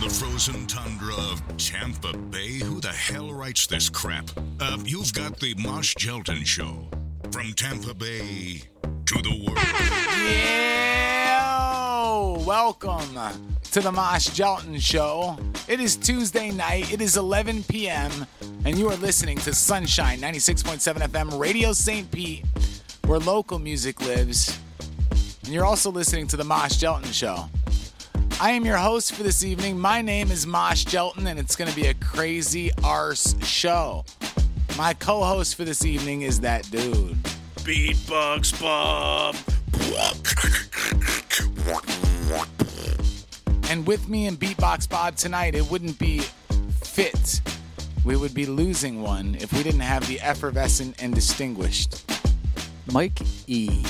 frozen tundra of Tampa Bay? Who the hell writes this crap? You've got the Mosh Gelton Show. From Tampa Bay to the world. Yeah! Welcome to the Mosh Gelton Show. It is Tuesday night. It is 11 p.m. And you are listening to Sunshine 96.7 FM Radio St. Pete, where local music lives. And you're also listening to the Mosh Gelton Show. I am your host for this evening. My name is Mosh Gelton, and it's going to be a crazy arse show. My co-host for this evening is that dude. Beatbox Bob. And with me in Beatbox Bob tonight, it wouldn't be fit. We would be losing one if we didn't have the effervescent and distinguished Mike E.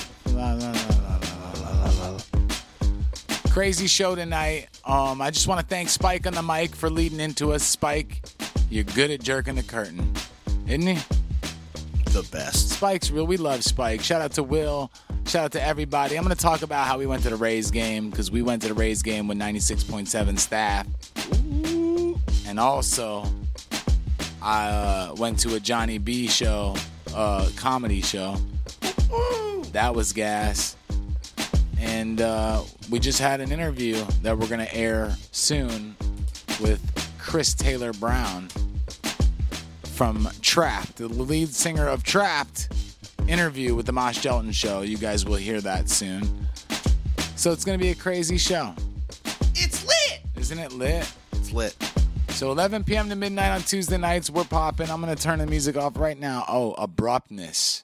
Crazy show tonight. I just want to thank Spike on the mic for leading into us. Spike, you're good at jerking the curtain, isn't he? The best. Spike's real. We love Spike. Shout out to Will. Shout out to everybody. I'm going to talk about how we went to the Rays game, because we went to the Rays game with 96.7 staff. And also, I went to a Johnny B show, comedy show. That was gas. And we just had an interview that we're going to air soon with Chris Taylor Brown from Trapped, the lead singer of Trapped. Interview with the Mosh Gelton Show. You guys will hear that soon. So it's going to be a crazy show. It's lit. Isn't it lit? It's lit. So 11 p.m. to midnight on Tuesday nights, we're popping. I'm going to turn the music off right now. Oh, abruptness.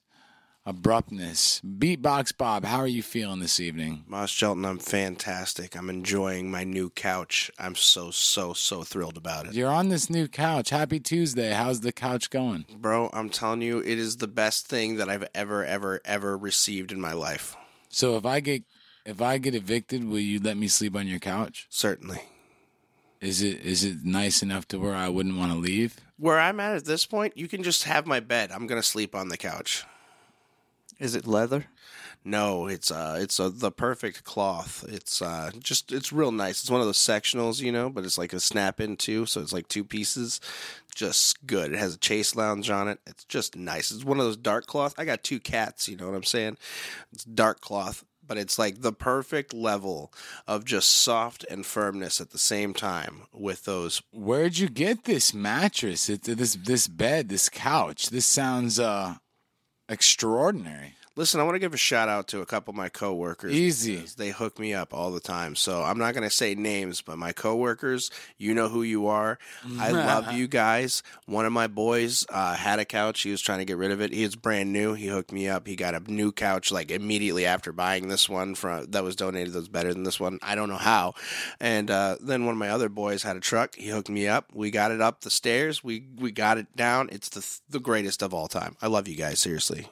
Beatbox Bob, how are you feeling this evening? Mosh Gelton, I'm fantastic. I'm enjoying my new couch. I'm so thrilled about it. You're on this new couch. Happy Tuesday. How's the couch going? Bro, I'm telling you, it is the best thing that I've ever received in my life. So if I get evicted, will you let me sleep on your couch? Certainly. Is it nice enough to where I wouldn't want to leave? Where I'm at this point, you can just have my bed. I'm going to sleep on the couch. Is it leather? No, it's the perfect cloth. It's real nice. It's one of those sectionals, but it's like a snap-in too, so it's like two pieces. Just good. It has a chase lounge on it. It's just nice. It's one of those dark cloth. I got two cats, you know what I'm saying? It's dark cloth, but it's like the perfect level of just soft and firmness at the same time with those. Where'd you get this mattress? This bed, this couch. This sounds extraordinary. Listen, I want to give a shout out to a couple of my coworkers. Easy. They hook me up all the time. So I'm not going to say names, but my coworkers, you know who you are. I love you guys. One of my boys had a couch. He was trying to get rid of it. It's brand new. He hooked me up. He got a new couch like immediately after buying this one that was donated. That was better than this one. I don't know how. And then one of my other boys had a truck. He hooked me up. We got it up the stairs. We got it down. It's the greatest of all time. I love you guys. Seriously.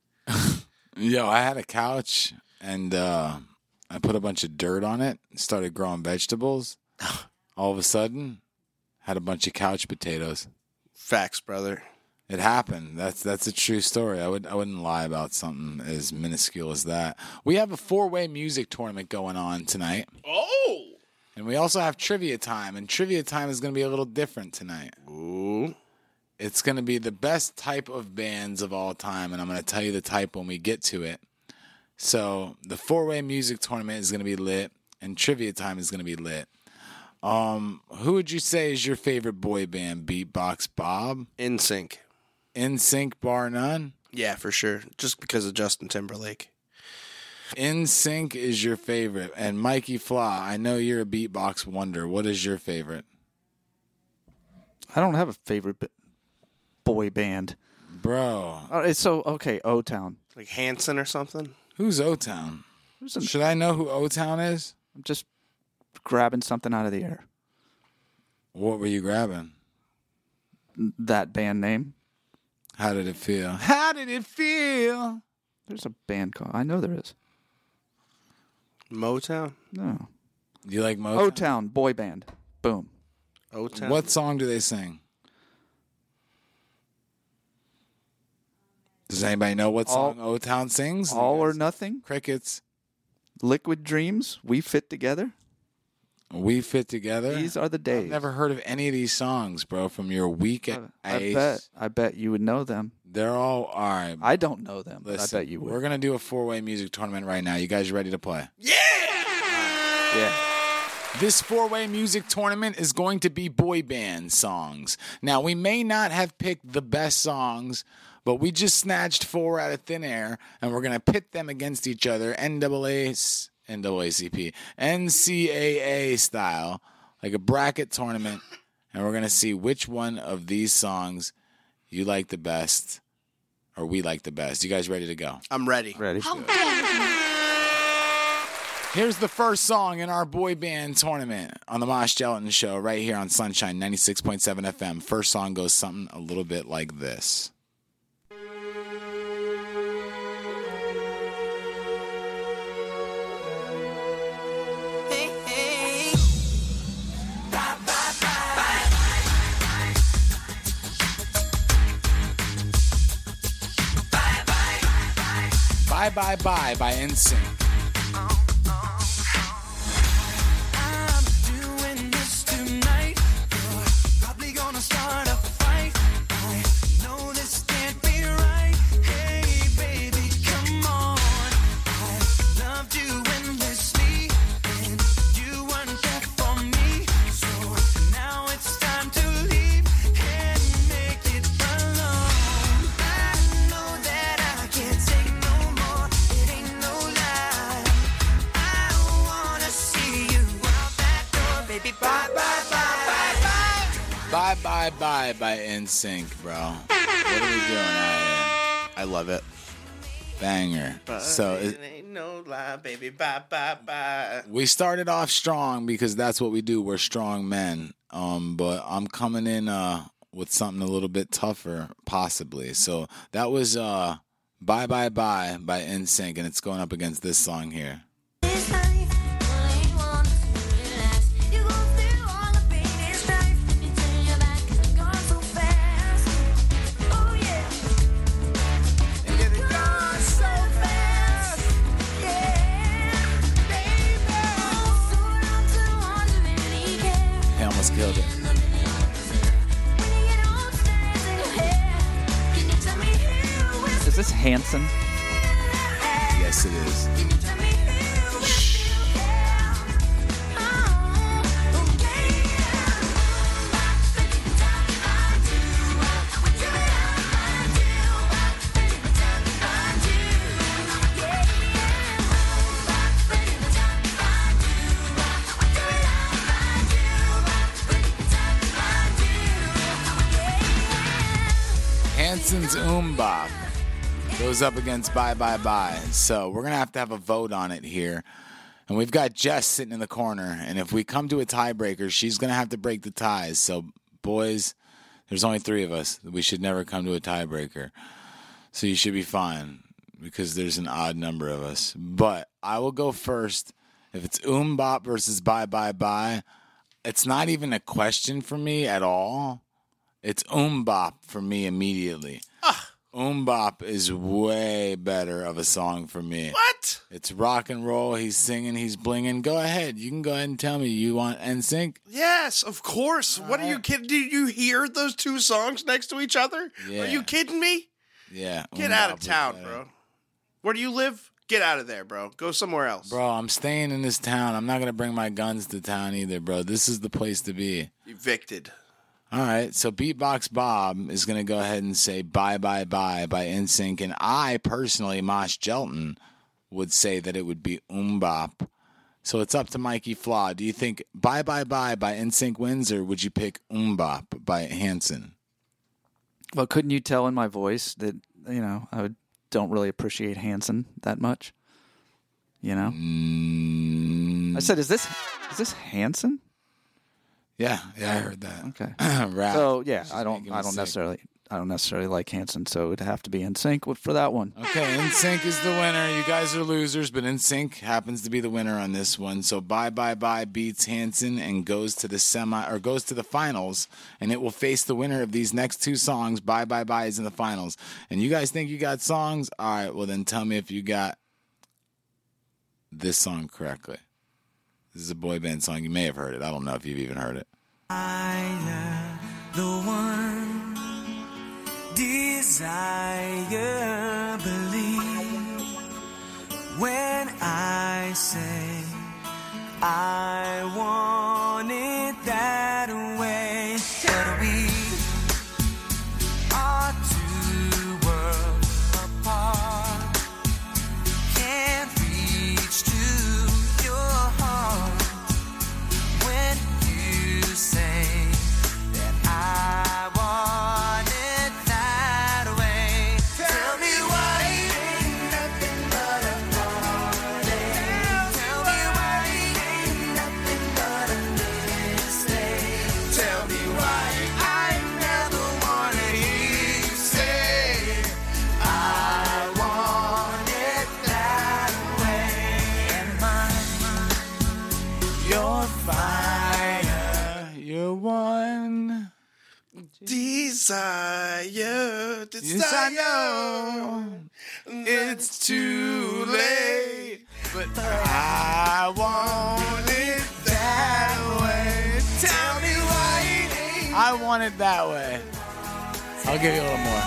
Yo, I had a couch, and I put a bunch of dirt on it and started growing vegetables. All of a sudden, had a bunch of couch potatoes. Facts, brother. It happened. That's a true story. I wouldn't lie about something as minuscule as that. We have a 4-way music tournament going on tonight. Oh! And we also have trivia time, and trivia time is going to be a little different tonight. Ooh. It's going to be the best type of bands of all time, and I'm going to tell you the type when we get to it. So the 4-way music tournament is going to be lit, and trivia time is going to be lit. Who would you say is your favorite boy band? Beatbox Bob? NSYNC. NSYNC bar none? Yeah, for sure. Just because of Justin Timberlake. NSYNC is your favorite. And Mikey Flaw, I know you're a beatbox wonder. What is your favorite? I don't have a favorite boy band. Bro. It's so, okay, O-Town. Like Hanson or something? Who's O-Town? Should I know who O-Town is? I'm just grabbing something out of the air. What were you grabbing? That band name. How did it feel? How did it feel? There's a band called, I know there is. Motown? No. You like Motown? O-Town, boy band. Boom. O-Town? What song do they sing? Does anybody know what song O-Town sings? All or Nothing? Crickets. Liquid Dreams? We Fit Together? We Fit Together. These are the days. I've never heard of any of these songs, bro. From your week at Ace. I bet you would know them. They're all right. I don't know them, Listen, but I bet you would. We're gonna do a 4-way music tournament right now. You guys ready to play? Yeah. This 4-way music tournament is going to be boy band songs. Now, we may not have picked the best songs, but we just snatched 4 out of thin air, and we're going to pit them against each other, NCAA style, like a bracket tournament, and we're going to see which one of these songs you like the best or we like the best. You guys ready to go? I'm ready. Ready? Here's the first song in our boy band tournament on the Mosh Gelatin Show right here on Sunshine 96.7 FM. First song goes something a little bit like this. Bye Bye Bye by NSYNC. Bye Bye Bye by NSYNC, bro. What are we doing out I love it. here? Banger. So it ain't no lie, baby. Bye, bye, bye. we started off strong because that's what we do. We're strong men. But I'm coming in with something a little bit tougher, possibly. So that was Bye Bye Bye by NSYNC, and it's going up against this song here. He almost killed it. Is this Hanson? Yes, it is. Hanson's Bop goes up against Bye Bye Bye. So we're going to have a vote on it here. And we've got Jess sitting in the corner. And if we come to a tiebreaker, she's going to have to break the ties. So, boys, there's only 3 of us. We should never come to a tiebreaker. So you should be fine because there's an odd number of us. But I will go first. If it's Bop versus Bye Bye Bye, it's not even a question for me at all. It's Bop for me immediately. Bop is way better of a song for me. What? It's rock and roll. He's singing. He's blinging. Go ahead. You can go ahead and tell me. You want NSYNC? Yes, of course. What are you kidding? Did you hear those 2 songs next to each other? Yeah. Are you kidding me? Yeah. Get out of town, bro. Where do you live? Get out of there, bro. Go somewhere else. Bro, I'm staying in this town. I'm not going to bring my guns to town either, bro. This is the place to be. Evicted. All right, so Beatbox Bob is going to go ahead and say Bye Bye Bye by NSYNC, and I personally, Mosh Gelatin, would say that it would be Bop. So it's up to Mikey Flaw. Do you think Bye Bye Bye by NSYNC wins, or would you pick Bop by Hanson? Well, couldn't you tell in my voice that, I don't really appreciate Hanson that much? I said, is this Hanson? Yeah, I heard that. Okay. Rap. So yeah, She's I don't making me sick. necessarily like Hanson, so it'd have to be NSYNC for that one. Okay, NSYNC is the winner. You guys are losers, but NSYNC happens to be the winner on this one. So Bye Bye Bye beats Hanson and goes to the finals, and it will face the winner of these next 2 songs. Bye Bye Bye is in the finals. And you guys think you got songs? All right, well then tell me if you got this song correctly. This is a boy band song. You may have heard it. I don't know if you've even heard it. The one desire, believe when I say I want it that way. But we are two worlds apart, can't reach to your heart when you say that I want it that way. Tell me why ain't nothing but a heartache. Tell me why ain't nothing but a mistake. Tell me why I never wanna hear you say I want it that way. And Your fire, your one Desire. Yes, I know it's too late, but I want it that way. Tell me why I want it that way. I'll give you a little more.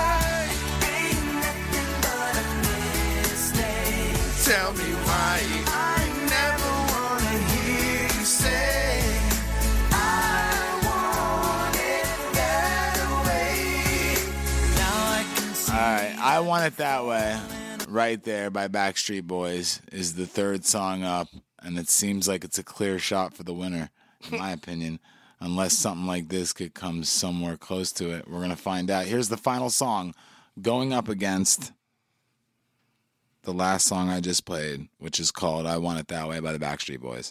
Tell me why I never wanna hear you say I want it that way. now I can see. All right, I Want It That Way, right there by Backstreet Boys, is the third song up, and it seems like it's a clear shot for the winner, in my opinion, unless something like this could come somewhere close to it. We're going to find out. Here's the final song going up against the last song I just played, which is called I Want It That Way by the Backstreet Boys.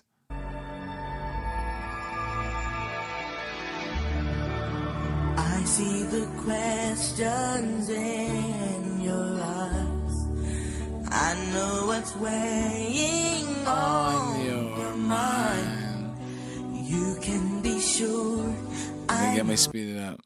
I see the questions in your eyes. I know what's weighing on your mind. You can be sure Can I you get me speeded up?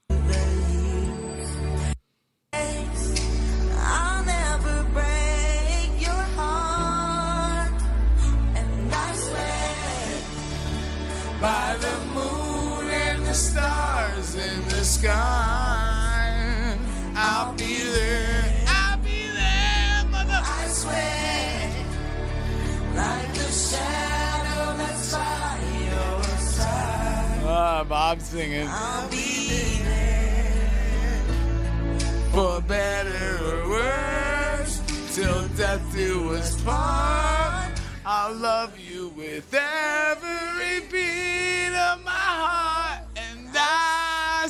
I'll never break your heart. And I swear By the moon and the stars in the sky, I'll be there, mother. I swear, like the shadow that's by your side, Bob's singing. I'll be there. For better or worse, till death do us part. I'll love you with every beat of my heart, and I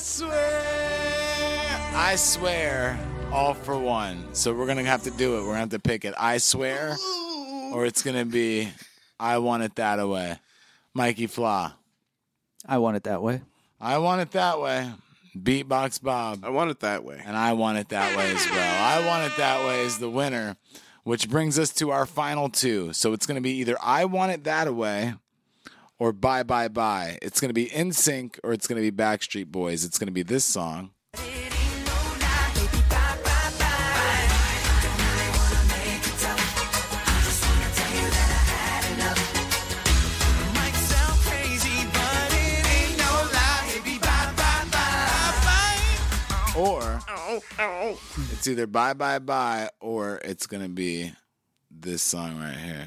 swear, all for one. So we're gonna have to do it. We're gonna have to pick it. I swear, or it's gonna be I Want It That Way. Mikey Flaw. I Want It That Way. I Want It That Way. Beatbox Bob. I want it that way. And I Want It That Way as well. I Want It That Way is the winner, which brings us to our final two. So it's going to be either I Want It That Way or Bye Bye Bye. It's going to be NSYNC or it's going to be Backstreet Boys. It's going to be this song. Or it's either Bye Bye Bye or it's going to be this song right here.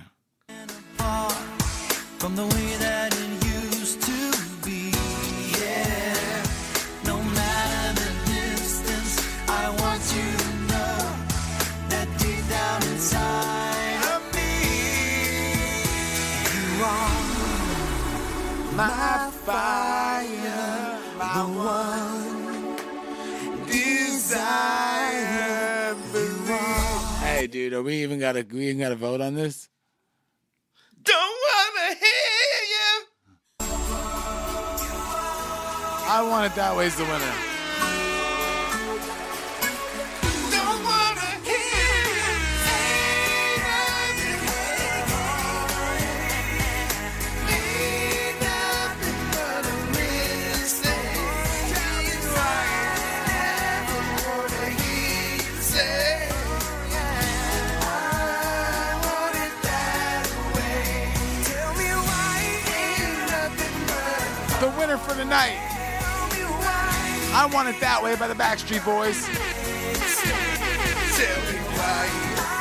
From the way that it used to be, yeah. No matter the distance, I want you to know that deep down inside of me, you are my fire, the one desire, believe. Hey, dude, we even got to vote on this? Don't wanna hear you. I Want It That Way is the winner. Don't wanna hear Tell me why winner for the night. I Want It That Way by the Backstreet Boys. Tell me why.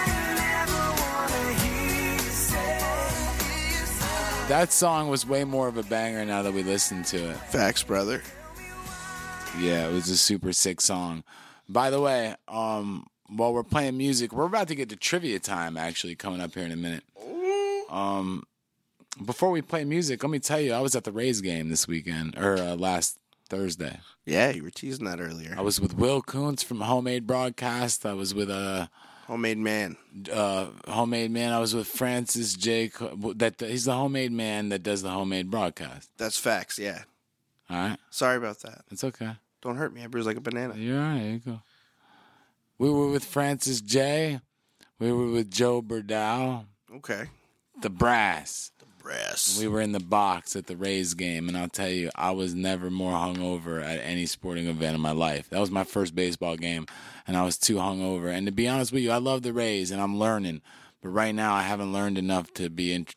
That song was way more of a banger now that we listened to it. Facts, brother. Yeah, it was a super sick song. By the way, while we're playing music, we're about to get to trivia time, actually, coming up here in a minute. Before we play music, let me tell you, I was at the Rays game this weekend, or last Thursday. Yeah, you were teasing that earlier. I was with Will Kuntz from Homemade Broadcast. I was with Homemade man. Homemade Man. I was with Francis J. He's the homemade man that does the homemade broadcast. That's facts, yeah. All right? Sorry about that. It's okay. Don't hurt me. I bruise like a banana. You're all right. There you go. We were with Francis J. We were with Joe Berdow. Okay. The Brass. Brass. We were in the box at the Rays game, and I'll tell you, I was never more hungover at any sporting event in my life. That was my first baseball game, and I was too hungover. And to be honest with you, I love the Rays, and I'm learning. But right now, I haven't learned enough to be in.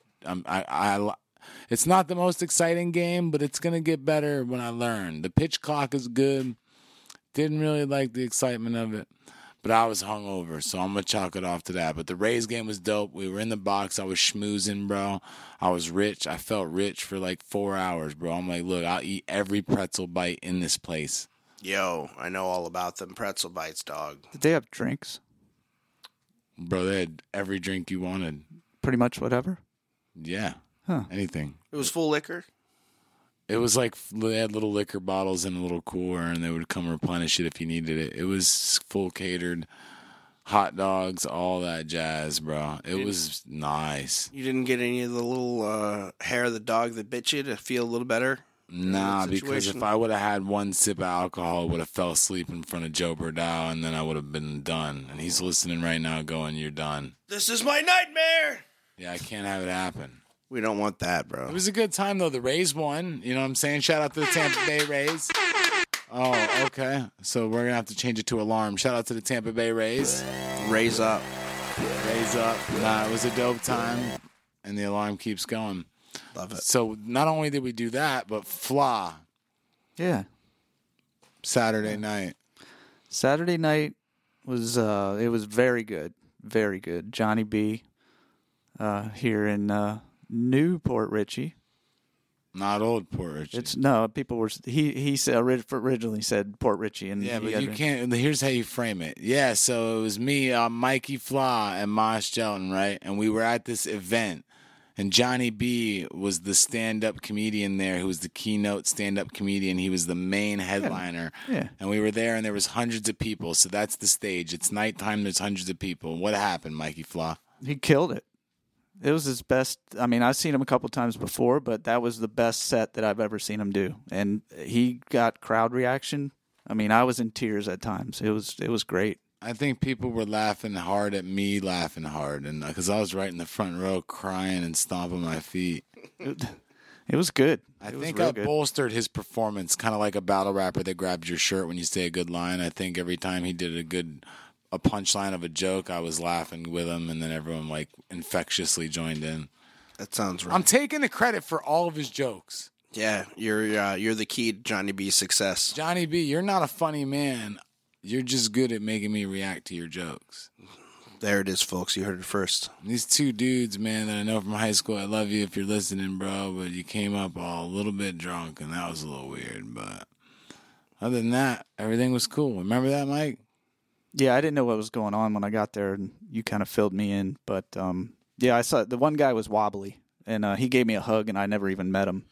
It's not the most exciting game, but it's going to get better when I learn. The pitch clock is good. Didn't really like the excitement of it. But I was hungover, so I'm going to chalk it off to that. But the Rays game was dope. We were in the box. I was schmoozing, bro. I was rich. I felt rich for like 4 hours, bro. I'm like, look, I'll eat every pretzel bite in this place. Yo, I know all about them pretzel bites, dog. Did they have drinks? Bro, they had every drink you wanted. Pretty much whatever? Yeah. Huh. Anything. It was full liquor? It was like they had little liquor bottles in a little cooler, and they would come replenish it if you needed it. It was full catered, hot dogs, all that jazz, bro. It was nice. You didn't get any of the little hair of the dog that bit you to feel a little better? Nah, because situation? if I would have had one sip of alcohol, I would have fell asleep in front of Joe Berdow, and then I would have been done. And he's listening right now going, you're done. This is my nightmare! Yeah, I can't have it happen. We don't want that, bro. It was a good time, though. The Rays won. You know what I'm saying? Shout out to the Tampa Bay Rays. Oh, okay. So we're going to have to change it to alarm. Shout out to the Tampa Bay Rays. Raise up. Raise up. Nah, it was a dope time, and the alarm keeps going. Love it. So not only did we do that, but Fla, Yeah. Saturday night. Saturday night was it was very good. Very good. Johnny B here in Newport Richie. Not Old Port Richie. It's no people were he said originally said Port Richie and Yeah, he but got you it. can't. Here's how you frame it. Yeah, so it was me, Mikey Fla, and Mosh Jelton, right? And we were at this event, and Johnny B was the stand-up comedian there, who was the keynote stand-up comedian. He was the main headliner. Yeah. And we were there, and there was hundreds of people. So that's the stage. It's nighttime. There's hundreds of people. What happened, Mikey Fla? He killed it. It was his best. I mean, I've seen him a couple times before, but that was the best set that I've ever seen him do. And he got crowd reaction. I mean, I was in tears at times. It was great. I think people were laughing hard at me laughing hard, and because I was right in the front row crying and stomping my feet. It was good. I It was think real I good. bolstered his performance, kind of like a battle rapper that grabs your shirt when you say a good line. I think every time he did a punchline of a joke, I was laughing with him, and then everyone like infectiously joined in. That sounds right. I'm taking the credit for all of his jokes. Yeah, you're the key to Johnny B's success. Johnny B, you're not a funny man. You're just good at making me react to your jokes. There it is, folks. You heard it first. These two dudes, man, that I know from high school, I love you if you're listening, bro, but you came up all a little bit drunk, and that was a little weird. But other than that, everything was cool. Remember that, Mike? Yeah, I didn't know what was going on when I got there, and you kind of filled me in. But yeah, I saw the one guy was wobbly, and he gave me a hug, and I never even met him.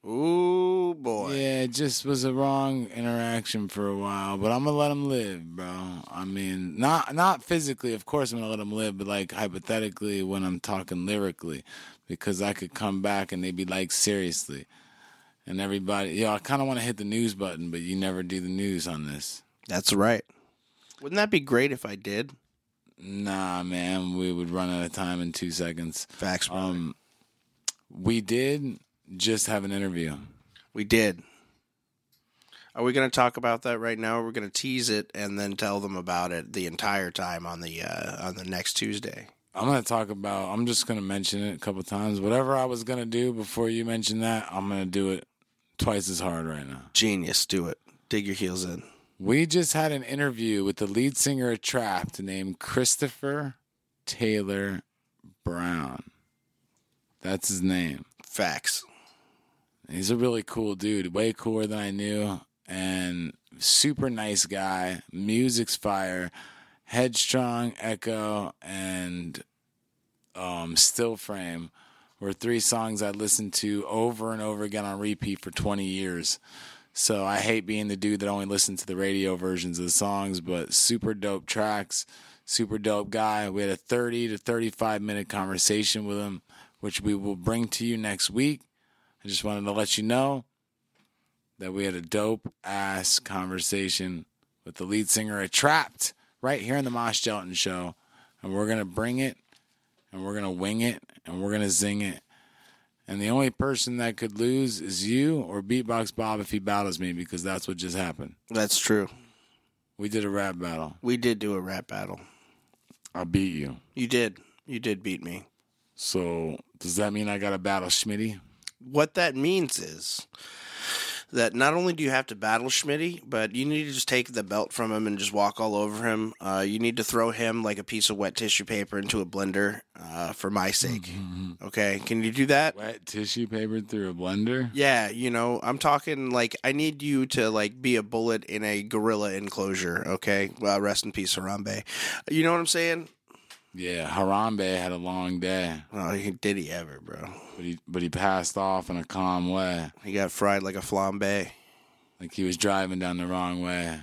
Ooh, boy. Yeah, it just was a wrong interaction for a while, but I'm gonna let him live, bro. I mean, not physically, of course I'm gonna let him live, but like hypothetically when I'm talking lyrically, because I could come back and they'd be like, seriously. And everybody, I kind of want to hit the news button, but you never do the news on this. That's right. Wouldn't that be great if I did? Nah, man, we would run out of time in 2 seconds. Facts, brother. We did just have an interview. We did. Are we going to talk about that right now, or we're going to tease it and then tell them about it the entire time on the next Tuesday? I'm just going to mention it a couple times. Whatever I was going to do before you mentioned that, I'm going to do it twice as hard right now. Genius. Do it. Dig your heels in. We just had an interview with the lead singer of Trapped named Christopher Taylor Brown. That's his name. Facts. He's a really cool dude, way cooler than I knew, and super nice guy. Music's fire. Headstrong, Echo, and Still Frame were 3 songs I listened to over and over again on repeat for 20 years. So I hate being the dude that only listened to the radio versions of the songs, but super dope tracks, super dope guy. We had a 30 to 35 minute conversation with him, which we will bring to you next week. I just wanted to let you know that we had a dope-ass conversation with the lead singer of Trapped right here in the Mosh Gelton Show. And we're going to bring it, and we're going to wing it, and we're going to zing it. And the only person that could lose is you or Beatbox Bob if he battles me, because that's what just happened. That's true. We did a rap battle. We did do a rap battle. I beat you. You did. You did beat me. So does that mean I got to battle Schmitty? What that means is that not only do you have to battle Schmitty, but you need to just take the belt from him and just walk all over him. You need to throw him like a piece of wet tissue paper into a blender for my sake. Okay? Can you do that? Wet tissue paper through a blender? Yeah, you know, I'm talking like I need you to like be a bullet in a gorilla enclosure, okay? Well, rest in peace, Harambe. You know what I'm saying? Yeah, Harambe had a long day. Oh, did he ever, bro? But he passed off in a calm way. He got fried like a flambe. Like he was driving down the wrong way.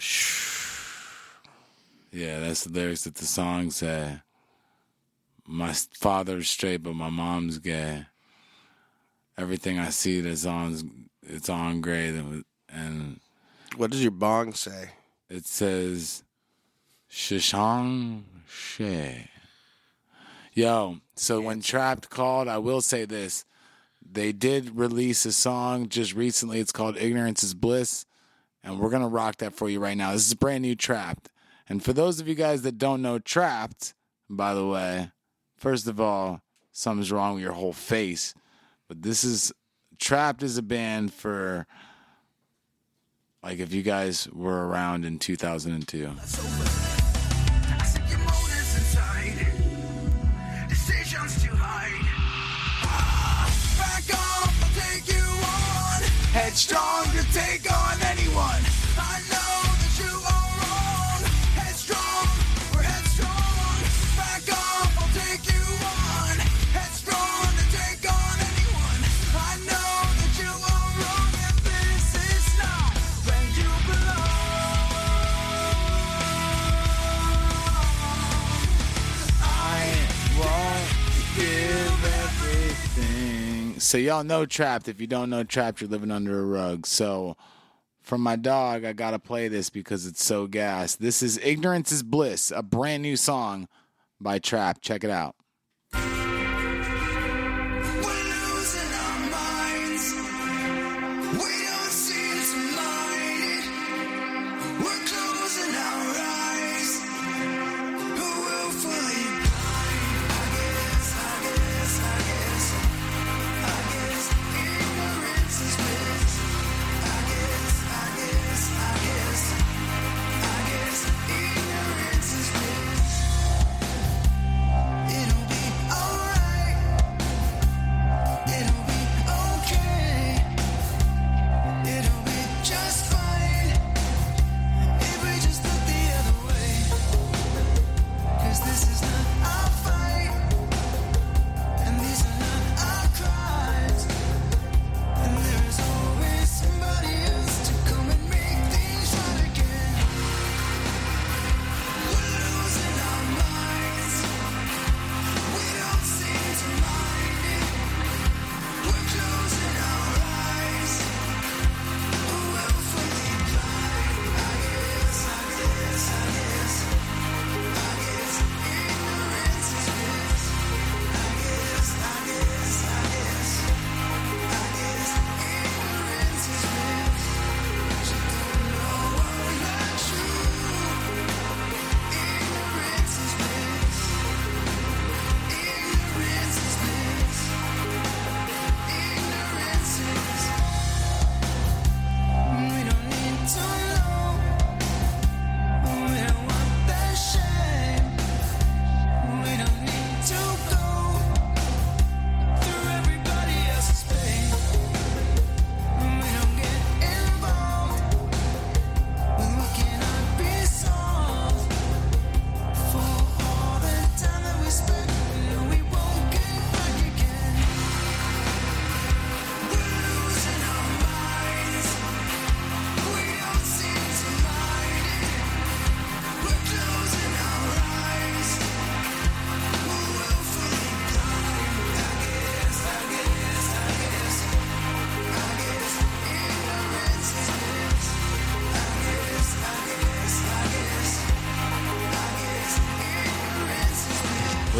Yeah, that's the lyrics that the song say. My father's straight, but my mom's gay. Everything I see that's on, it's on gray. And What does your bong say? it says, Shishang She. Yo, so when Trapped called, I will say this. They did release a song just recently. It's called Ignorance is Bliss. And we're going to rock that for you right now. This is brand new Trapped. And for those of you guys that don't know Trapped, by the way, first of all, something's wrong with your whole face. But this is, Trapped is a band for, like, if you guys were around in 2002. I see your motives inside. Decisions to hide. Back off, I'll take you on. Headstrong to take on anyone. I know that you are wrong. Headstrong, we're headstrong. Back off, I'll take you on. Headstrong to take on anyone. I know that you are wrong, and this is not where you belong. I won't give everything. So y'all know Trapped. If you don't know Trapped, you're living under a rug. So from my dog, I gotta play this because it's so gas. This is Ignorance is Bliss, a brand new song by Trapped. Check it out. We're losing our minds. We don't seem to mind it. We're closing our eyes. Who will fully blind? I guess ignorance is bliss. I guess ignorance is bliss. It'll be alright.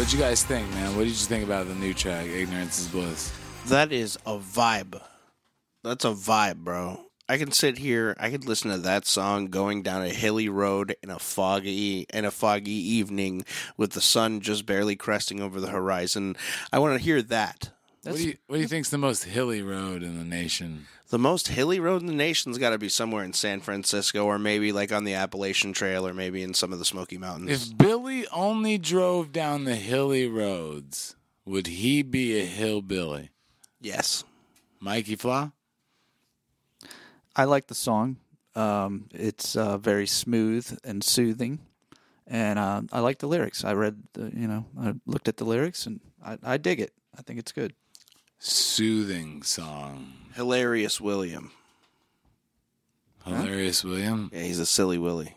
What'd you guys think, man? What did you think about the new track, Ignorance is Bliss? That is a vibe. That's a vibe, bro. I can sit here, I could listen to that song going down a hilly road in a foggy evening with the sun just barely cresting over the horizon. I want to hear that. What do you think's the most hilly road in the nation? The most hilly road in the nation's got to be somewhere in San Francisco, or maybe like on the Appalachian Trail, or maybe in some of the Smoky Mountains. If Billy only drove down the hilly roads, would he be a hillbilly? Yes. Mikey Flaw? I like the song. It's very smooth and soothing, and I like the lyrics. I looked at the lyrics, and I dig it. I think it's good. Soothing song. Hilarious William. Hilarious William? Yeah, he's a silly Willie.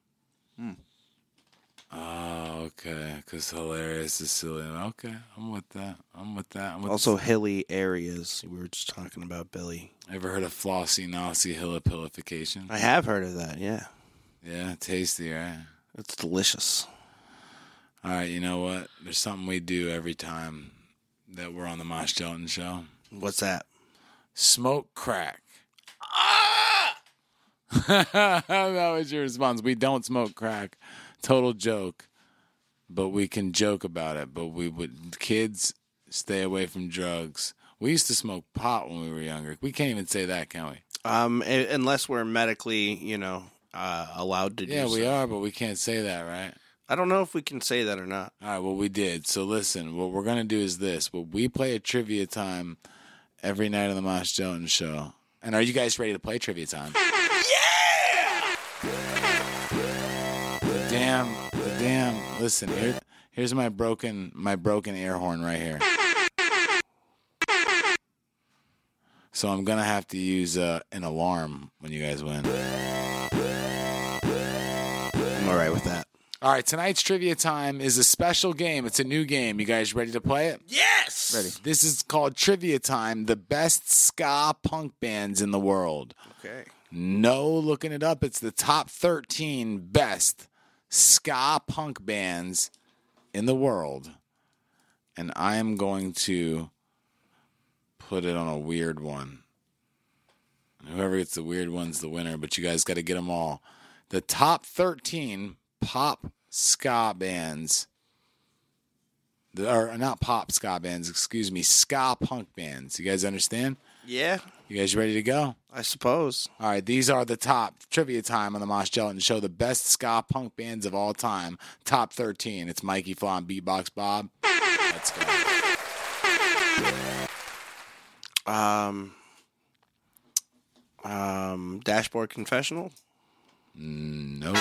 Oh, okay. Because hilarious is silly. Okay, I'm with that. Also, hilly areas. We were just talking about Billy. Ever heard of flossy, nosy, hillipillification? I have heard of that, yeah. Yeah, tasty, right? It's delicious. All right, you know what? There's something we do every time that we're on the Mosh Gelton Show. What's that? Smoke crack. Ah! That was your response. We don't smoke crack. Total joke. But we can joke about it. But kids, stay away from drugs. We used to smoke pot when we were younger. We can't even say that, can we? Unless we're medically, allowed to do so. Yeah, we are, but we can't say that, right? I don't know if we can say that or not. All right, well, we did. So listen, what we're going to do is this. Well, we play a trivia time every night on the Mosh Gelton Show. And are you guys ready to play trivia time? Yeah! Damn. Listen, here's my broken air horn right here. So I'm going to have to use an alarm when you guys win. I'm all right with that. All right, tonight's trivia time is a special game. It's a new game. You guys ready to play it? Yes! Ready. This is called Trivia Time, the best ska punk bands in the world. Okay. No looking it up. It's the top 13 best ska punk bands in the world. And I am going to put it on a weird one. And whoever gets the weird one's the winner, but you guys got to get them all. The top 13 pop ska bands, or not pop ska bands, excuse me, ska punk bands. You guys understand? Yeah. You guys ready to go? I suppose. All right, these are the top trivia time on the Mosh Gelton Show, the best ska punk bands of all time. Top 13. It's Mikey Flaw and Beatbox Bob. Let's go. Dashboard Confessional? Nope.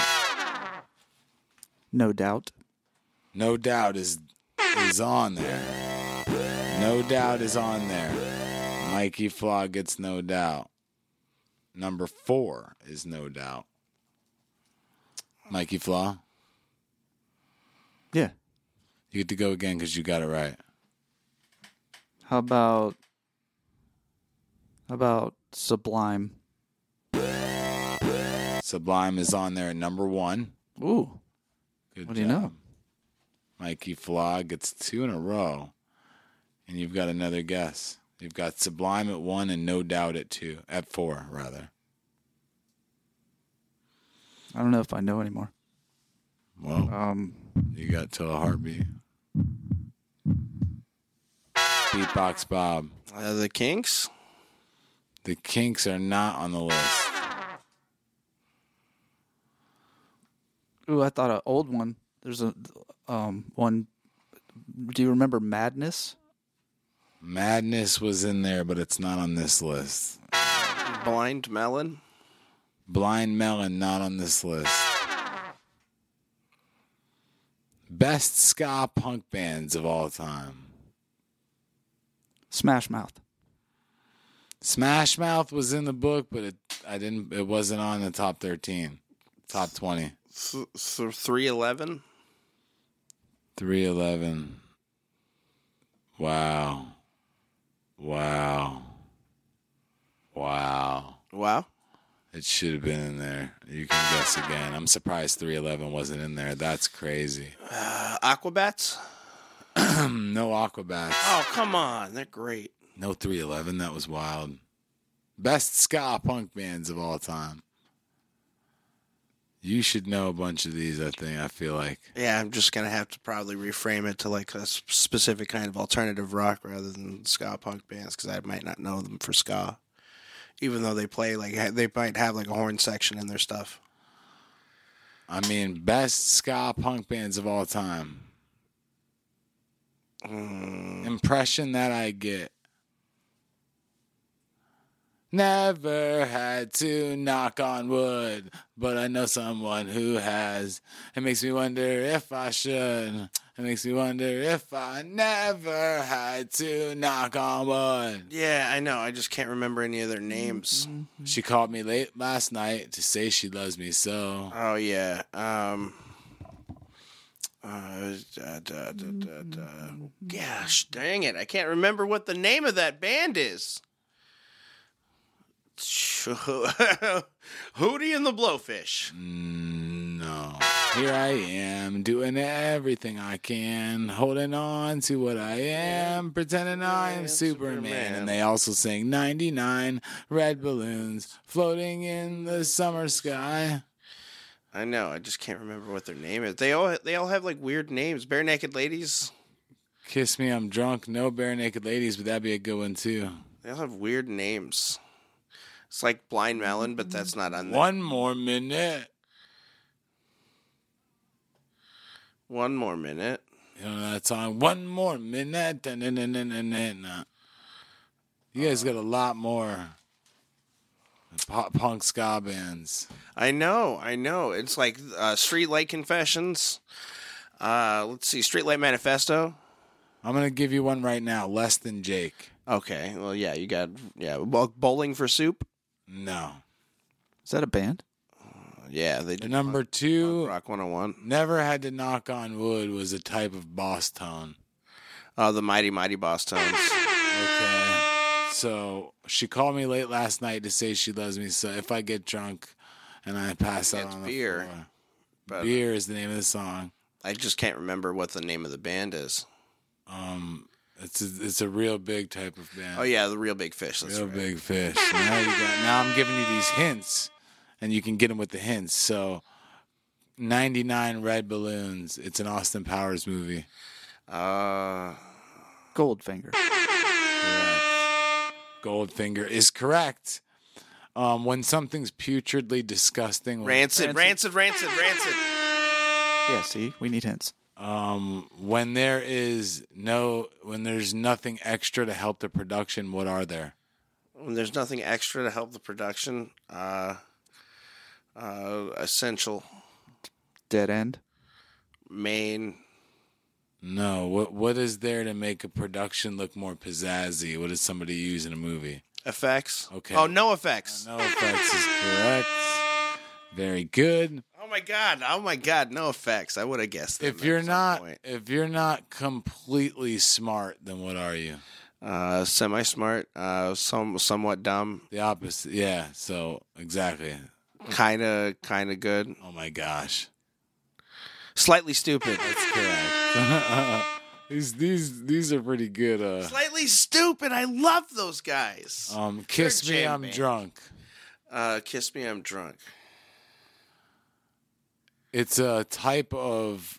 No Doubt. No Doubt is on there. No Doubt is on there. Mikey Flaw gets No Doubt. Number 4 is No Doubt. Mikey Flaw, Yeah. you get to go again because you got it right. How about Sublime? Sublime is on there at number 1. Ooh. Good What do you know? Mikey Flaw gets 2 in a row. And you've got another guess. You've got Sublime at 1 and No Doubt at 4, rather. I don't know if I know anymore. Well, you got Till a Heartbeat. Beatbox Bob. The Kinks? The Kinks are not on the list. Ooh, I thought an old one. There's a one. Do you remember Madness? Madness was in there, but it's not on this list. Blind Melon? Blind Melon, not on this list. Best ska punk bands of all time. Smash Mouth. Smash Mouth was in the book, but it wasn't on the top 13. Top 20. 311? 311. Wow. Wow. It should have been in there. You can guess again. I'm surprised 311 wasn't in there. That's crazy. Aquabats? No Aquabats. Oh, come on. They're great. No 311. That was wild. Best ska punk bands of all time. You should know a bunch of these, I feel like. Yeah, I'm just going to have to probably reframe it to like a specific kind of alternative rock rather than ska punk bands because I might not know them for ska. Even though they play, like, they might have like a horn section in their stuff. I mean, best ska punk bands of all time. Impression that I get. Never had to knock on wood, but I know someone who has. It makes me wonder if I should. It makes me wonder if I never had to knock on wood. Yeah, I know. I just can't remember any of their names. She called me late last night to say she loves me so. Oh, yeah. Gosh, dang it. I can't remember what the name of that band is. Hootie and the Blowfish. No. Here I am, doing everything I can, holding on to what I am, pretending I am Superman. And they also sing 99 red balloons floating in the summer sky. I know. I just can't remember what their name is. They all have like weird names. Bare Naked Ladies. Kiss Me, I'm Drunk. No Bare Naked Ladies, but that'd be a good one too. They all have weird names. It's like Blind Melon, but that's not on there. One more minute. One more minute. You know that song? One more minute. You guys got a lot more punk ska bands. I know. It's like Streetlight Confessions. Let's see, Streetlight Manifesto. I'm going to give you one right now. Less Than Jake. Okay, well, yeah, you got, Bowling for Soup. No. Is that a band? Yeah, they The did. number two, Rock 101. Never Had to Knock on Wood, was a type of boss tone. The Mighty Mighty Boss Tones. Okay. So she called me late last night to say she loves me. So if I get drunk and I pass out It's on beer, the floor. but Beer is the name of the song. I just can't remember what the name of the band is. It's a real big type of band. Oh yeah, the Real Big Fish. That's Real right. Big Fish. Now I'm giving you these hints, and you can get them with the hints. So, 99 Red Balloons. It's an Austin Powers movie. Goldfinger. Goldfinger is correct. When something's putridly disgusting. Rancid. Yeah, see? We need hints. When there's nothing extra to help the production, what are there? When there's nothing extra to help the production, essential, Dead End. main. No. What is there to make a production look more pizzazzy? What does somebody use in a movie? Effects. Okay. Oh, no effects. No effects is correct. Very good. Oh my god. No effects. I would have guessed that. If you're not completely smart, then what are you? Semi-smart, somewhat dumb, The opposite. Yeah. So exactly. kind of good, Oh my gosh. slightly stupid. That's correct. These are pretty good. Slightly stupid. I love those guys. Kiss They're a Me, jam I'm band. Drunk. Kiss Me, I'm Drunk. It's a type of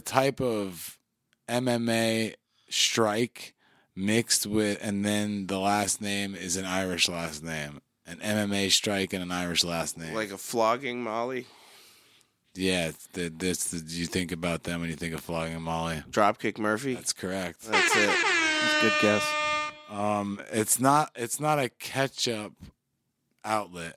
MMA strike mixed with, and then the last name is an Irish last name. An MMA strike and an Irish last name. Like a flogging Molly. Yeah, you think about them when you think of Flogging Molly. Dropkick Murphy. That's correct. That's it. That's a good guess. It's not a ketchup outlet.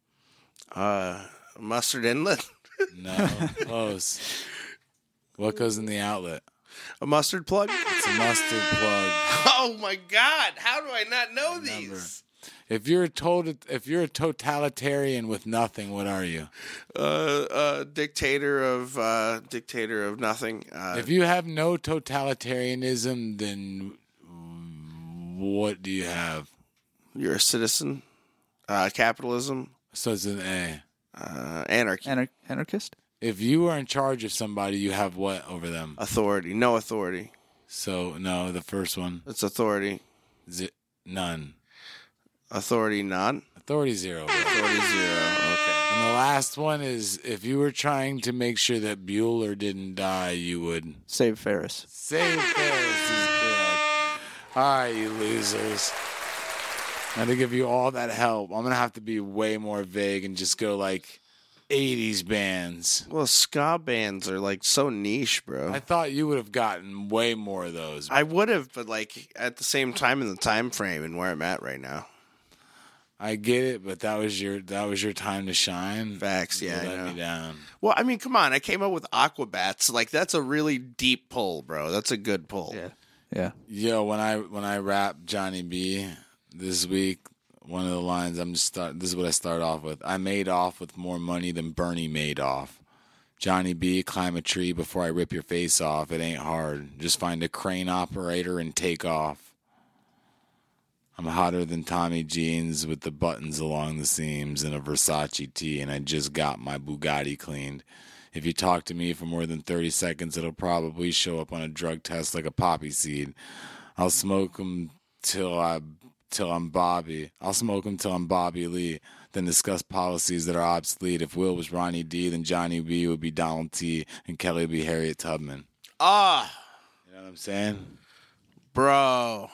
Mustard Inlet. No, close. What goes in the outlet? A mustard plug. It's a mustard plug. Oh my god! How do I not know these? If you're a totalitarian with nothing, what are you? Dictator of nothing. If you have no totalitarianism, then what do you have? You're a citizen. Capitalism. So it's an A. Anarchy. Anarchist? If you are in charge of somebody, you have what over them? Authority. No authority. So, no, the first one. It's authority. None. Authority none. Authority 0. Bro. Authority 0. Okay. And the last one is if you were trying to make sure that Bueller didn't die, you would Save Ferris. save Ferris is correct. All right, you losers. Now to give you all that help, I'm going to have to be way more vague and just go like 80s bands. Well, ska bands are like so niche, bro. I thought you would have gotten way more of those. I would have, but like at the same time in the time frame and where I'm at right now. I get it, but that was your time to shine. Facts, You yeah, I let know. me down. Well, I mean, come on. I came up with Aquabats. Like that's a really deep pull, bro. That's a good pull. Yeah. Yeah. Yo, when I rap Johnny B this week, one of the lines this is what I start off with. I made off with more money than Bernie made off. Johnny B, climb a tree before I rip your face off. It ain't hard. Just find a crane operator and take off. I'm hotter than Tommy jeans with the buttons along the seams and a Versace tee, and I just got my Bugatti cleaned. If you talk to me for more than 30 seconds, it'll probably show up on a drug test like a poppy seed. I'll smoke 'em till I'm Bobby. I'll smoke 'em till I'm Bobby Lee, then discuss policies that are obsolete. If Will was Ronnie D, then Johnny B would be Donald T, and Kelly would be Harriet Tubman. Ah, You know what I'm saying? bro.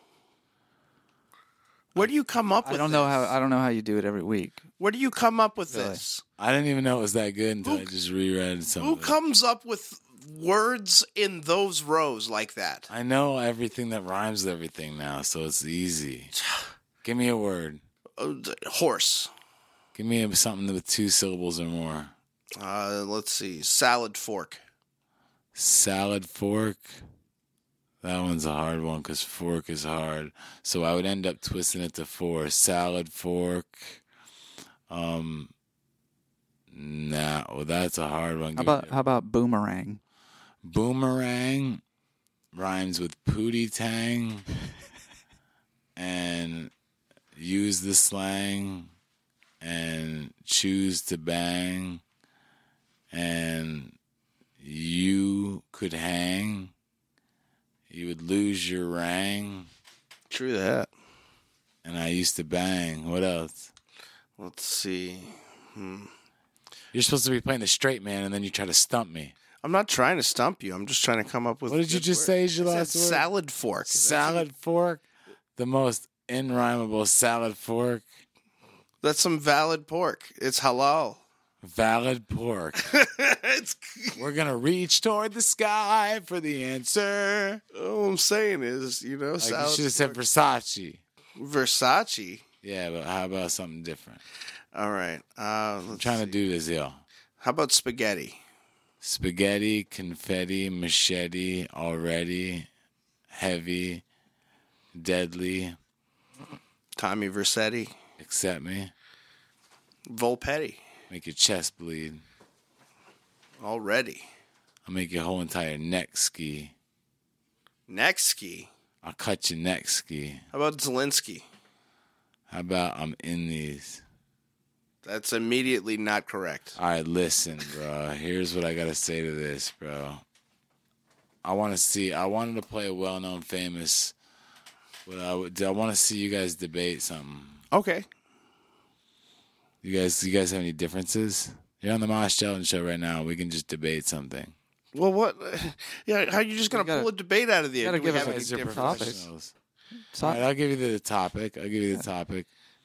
Where do you come up with I don't this? know how you do it every week. Where do you come up with Really? this? I didn't even know it was that good until I just reread some Who of it. comes up with words in those rows like that? I know everything that rhymes with everything now, so it's easy. Give me a word. Horse. Give me something with 2 syllables or more. Let's see. Salad fork. Salad fork. That one's a hard one because fork is hard. So I would end up twisting it to 4. Salad fork. Nah, well, that's a hard one. How about boomerang? Boomerang rhymes with pootie tang and use the slang and choose to bang and you could hang. You would lose your rang. True that. And I used to bang. What else? Let's see. You're supposed to be playing the straight man and then you try to stump me. I'm not trying to stump you. I'm just trying to come up with. What did you good just words. say is your I said last word? salad fork. Salad fork. The most in-rhymable salad fork. That's some valid pork. It's halal. Valid pork. It's. We're going to reach toward the sky for the answer. All I'm saying is, you know, Like you salad should have said fork. Versace. Versace. Yeah, but how about something different? All right. I'm trying to do this, yo. How about spaghetti? Spaghetti, confetti, machete, already, heavy, deadly, Tommy Vercetti. accept me, Volpetti. make your chest bleed. Already. I'll make your whole entire neck ski. Next ski. I'll cut your neck ski. How about Zelensky? How about I'm in these? That's immediately not correct. All right, listen, bro. Here's what I got to say to this, bro. I wanted to play a well-known famous, but I want to see you guys debate something. Okay. You guys have any differences? You're on the Mosh Challenge show right now. We can just debate something. Well, what? Yeah, how are you just going to gotta- pull a debate out of the air? gotta Do we give us have a any Guys are different topic. professionals. So- All right, I'll give you the topic.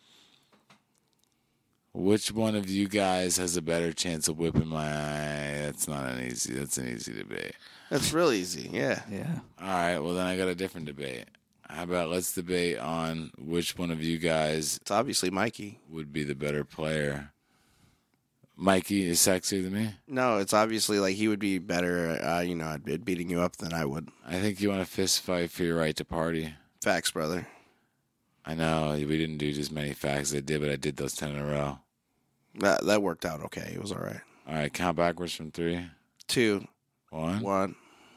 Which one of you guys has a better chance of whipping my eye? That's an easy debate. That's real easy. Yeah. yeah. All right, well then I got a different debate. How about let's debate on which one of you guys It's obviously Mikey. would be the better player. Mikey is sexier than me. No, it's obviously like he would be better, at beating you up than I would. I think you want a fist fight for your right to party. Facts, brother. I know we didn't do as many facts as I did, but I did those 10 in a row. That worked out okay. It was all right. All right, count backwards from 3, 2, 1. 1.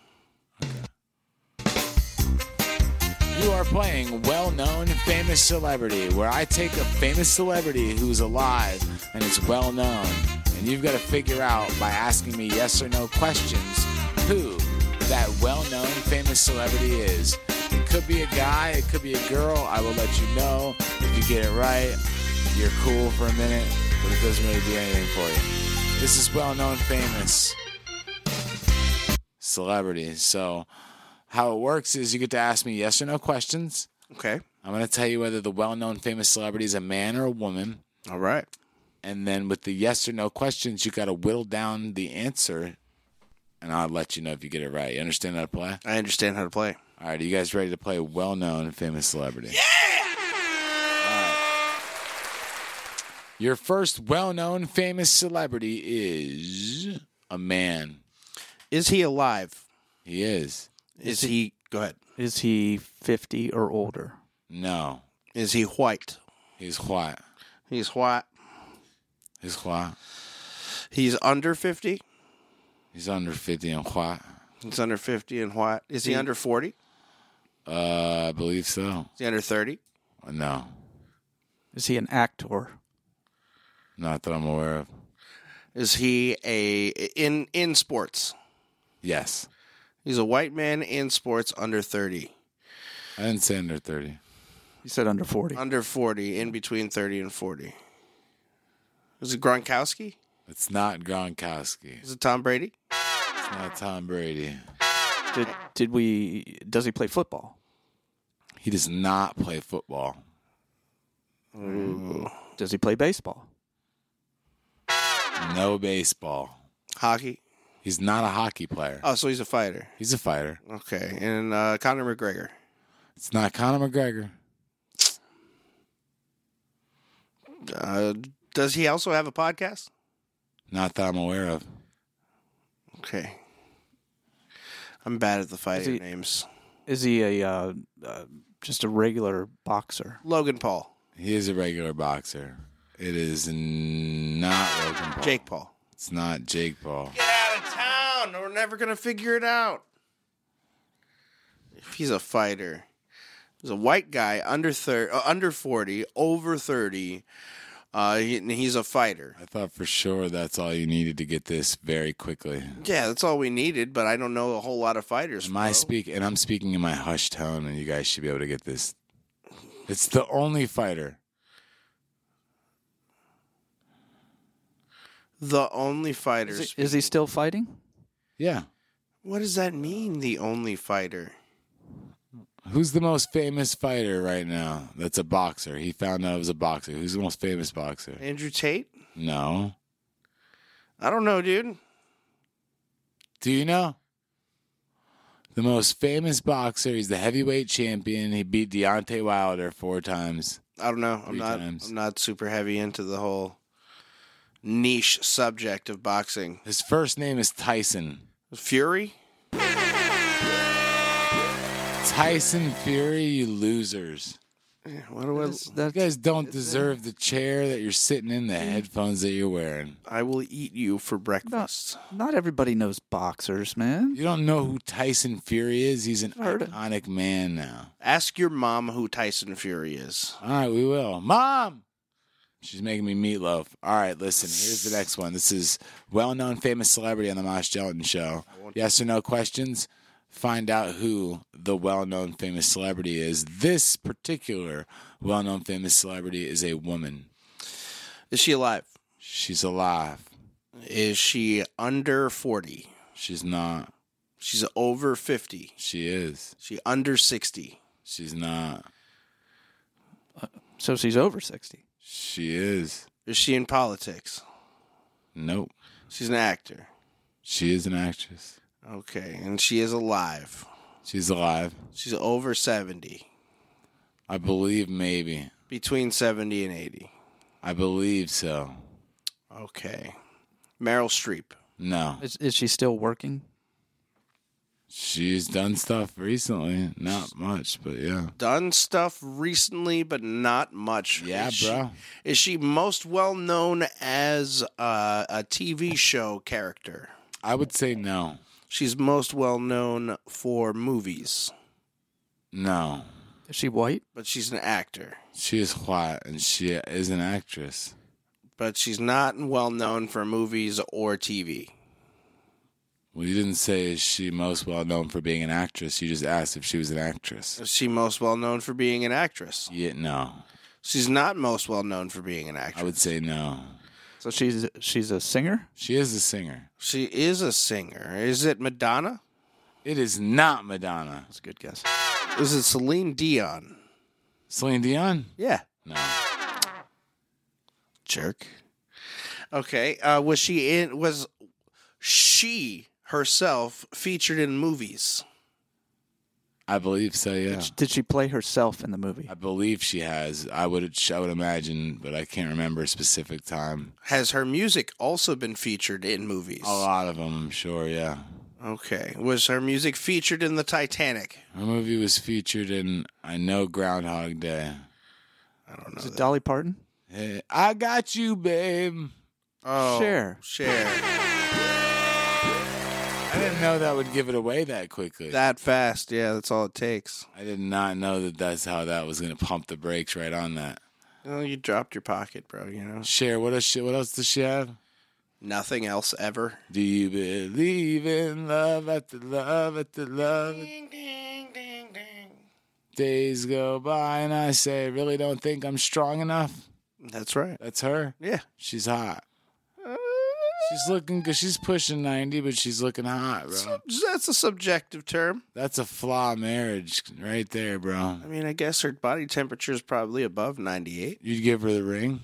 You are playing well-known famous celebrity, where I take a famous celebrity who's alive and is well-known, and you've got to figure out by asking me yes or no questions who that well-known famous celebrity is. It could be a guy, it could be a girl. I will let you know. If you get it right, you're cool for a minute, but it doesn't really do anything for you. This is well-known famous celebrities. So how it works is you get to ask me yes or no questions. Okay. I'm going to tell you whether the well-known famous celebrity is a man or a woman. All right. And then with the yes or no questions, you got to whittle down the answer, and I'll let you know if you get it right. You understand how to play? I understand how to play. All right, are you guys ready to play well-known famous celebrity? Yeah! All right. Your first well-known famous celebrity is a man. Is he alive? He is. Is he... Go ahead. Is he 50 or older? No. Is he white? He's white. He's white. He's white. He's under 50? He's under 50 and white. He's under 50 and white. Is he under 40? I believe so. Is he under 30? No. Is he an actor? Not that I'm aware of. Is he in sports? Yes. He's a white man in sports under 30. I didn't say under 30. You said under 40. Under 40, in between 30 and 40. Is it Gronkowski? It's not Gronkowski. Is it Tom Brady? It's not Tom Brady. Does he play football? He does not play football. Does he play baseball? No baseball. Hockey? He's not a hockey player. Oh, so he's a fighter. He's a fighter. Okay. And Conor McGregor? It's not Conor McGregor. Does he also have a podcast? Not that I'm aware of. Okay. I'm bad at the fighter names. Is he a just a regular boxer? Logan Paul. He is a regular boxer. It is not Logan Paul. Jake Paul. It's not Jake Paul. Get out of town. We're never going to figure it out. If he's a fighter. He's a white guy, under 40, over 30. He's a fighter. I thought for sure that's all you needed to get this very quickly. Yeah, that's all we needed, but I don't know a whole lot of fighters. I'm speaking in my hushed tone, and you guys should be able to get this. It's the only fighter. The only fighter. Is he still fighting? Yeah. What does that mean, the only fighter? Who's the most famous fighter right now that's a boxer? He found out he was a boxer. Who's the most famous boxer? Andrew Tate? No. I don't know, dude. Do you know? The most famous boxer. He's the heavyweight champion. He beat Deontay Wilder 4 times. I don't know. Three times. I'm not super heavy into the whole niche subject of boxing. His first name is Tyson. Fury? Tyson Fury, you losers. What do You guys don't deserve the chair that you're sitting in, the headphones that you're wearing. I will eat you for breakfast. Not everybody knows boxers, man. You don't know who Tyson Fury is? He's an Heard it. iconic man now. Ask your mom who Tyson Fury is. All right, we will. Mom! She's making me meatloaf. All right, listen, here's the next one. This is well-known famous celebrity on the Mosh Gelatin Show. Yes or no questions? Find out who the well-known famous celebrity is. This particular well-known famous celebrity is a woman. Is she alive? She's alive. Is she under 40? She's not. She's over 50. She is. She under 60. She's not. So she's over 60. She is. Is she in politics? Nope. She's an actor. She is an actress. Okay, and she is alive. She's alive. She's over 70. I believe maybe. Between 70 and 80. I believe so. Okay. Meryl Streep. No. Is she still working? She's done stuff recently. Not much, but yeah. Done stuff recently, but not much. Yeah, bro. Is she most well known as a TV show character? I would say no. She's most well known for movies, No. Is she white? but she's an actor. She is white, and she is an actress. But she's not well known for movies or TV. Well, you didn't say is she most well known for being an actress. You just asked if she was an actress. Is she most well known for being an actress? Yeah, no. She's not most well known for being an I actress. would say no. So she's a singer? She is a singer. She is a singer. Is it Madonna? It is not Madonna. That's a good guess. Is it Celine Dion? Celine Dion? Yeah. No. Jerk. Okay. Was she herself featured in movies? I believe so, yeah. Did she play herself in the movie? I believe she has. I would imagine, but I can't remember a specific time. Has her music also been featured in movies? A lot of them, I'm sure, yeah. Okay. Was her music featured in the Titanic? Her movie was featured in, I know, Groundhog Day. I don't know. Is it Dolly Parton? Hey, I got you, babe. Oh, Cher. Cher. I didn't know that would give it away that quickly. That fast. Yeah, that's all it takes. I did not know that that's how that was going to pump the brakes right on that. Oh, you dropped your pocket, bro, you know. Cher, what else does she have? Nothing else ever. Do you believe in love after love after love? Days go by and I say, really don't think I'm strong enough. That's right. That's her. Yeah. She's hot. She's looking good. She's pushing 90, but she's looking hot, bro. That's a subjective term. That's a flaw marriage right there, bro. I mean, I guess her body temperature is probably above 98. You'd give her the ring?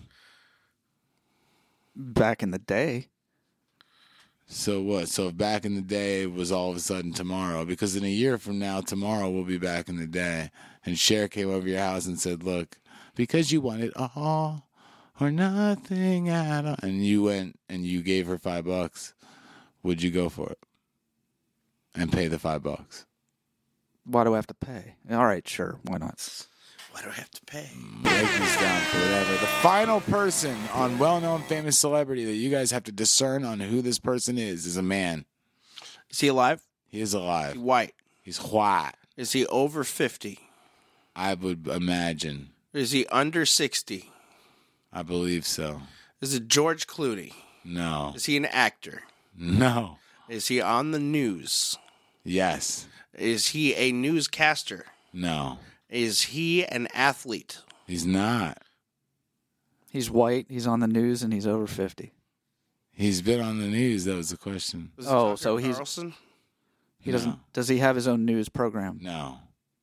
Back in the day. So what? So if back in the day it was all of a sudden tomorrow, because in a year from now, tomorrow will be back in the day. And Cher came over your house and said, look, because you wanted all or nothing at all, and you went and you gave her $5, would you go for it and pay the $5? Why do I have to pay? All right, sure. Why not? Why do I have to pay? Yankees down for whatever. The final person on well-known famous celebrity that you guys have to discern on who this person is a man. Is he alive? He is Is alive. he white? He's white. Is he over 50? I would imagine. Is he under 60? I believe so. Is it George Clooney? No. Is he an actor? No. Is he on the news? Yes. Is he a newscaster? No. Is he an athlete? He's not. He's white, he's on the news, and he's over 50. He's been on the news. That was the question. Is it Oh, Tucker so he's- Carlson? He doesn't. Does he have his own news program? No.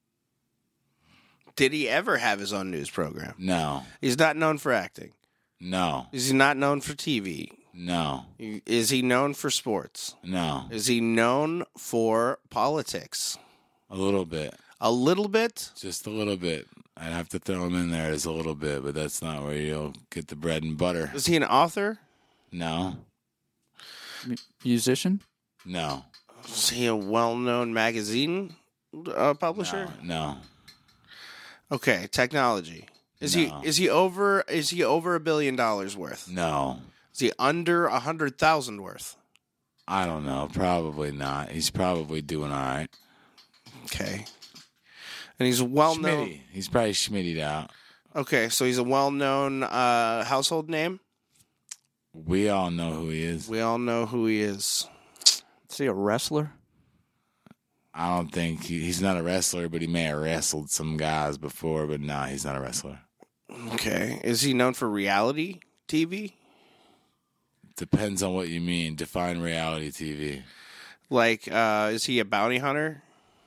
Did he ever have his own news program? No. He's not known for acting. No. Is he not known for TV? No. Is he known for sports? No. Is he known for politics? A little bit. A little bit? Just a little bit. I'd have to throw him in there as a little bit, but that's not where you'll get the bread and butter. Is he an author? No. Musician? No. Is he a well-known magazine publisher? No. Okay, technology. Is No. he over $1 billion worth? No. Is he under 100,000 worth? I don't know. Probably not. He's probably doing all right. Okay. And he's well-known. Schmitty. He's probably schmittied out. Okay, so he's a well-known household name. We all know who he is. We all know who he is. Is he a wrestler? I don't think he's not a wrestler, but he may have wrestled some guys before, but nah, he's not a wrestler. Okay. Is he known for reality TV? Depends on what you mean. Define reality TV. Like, is he a bounty hunter?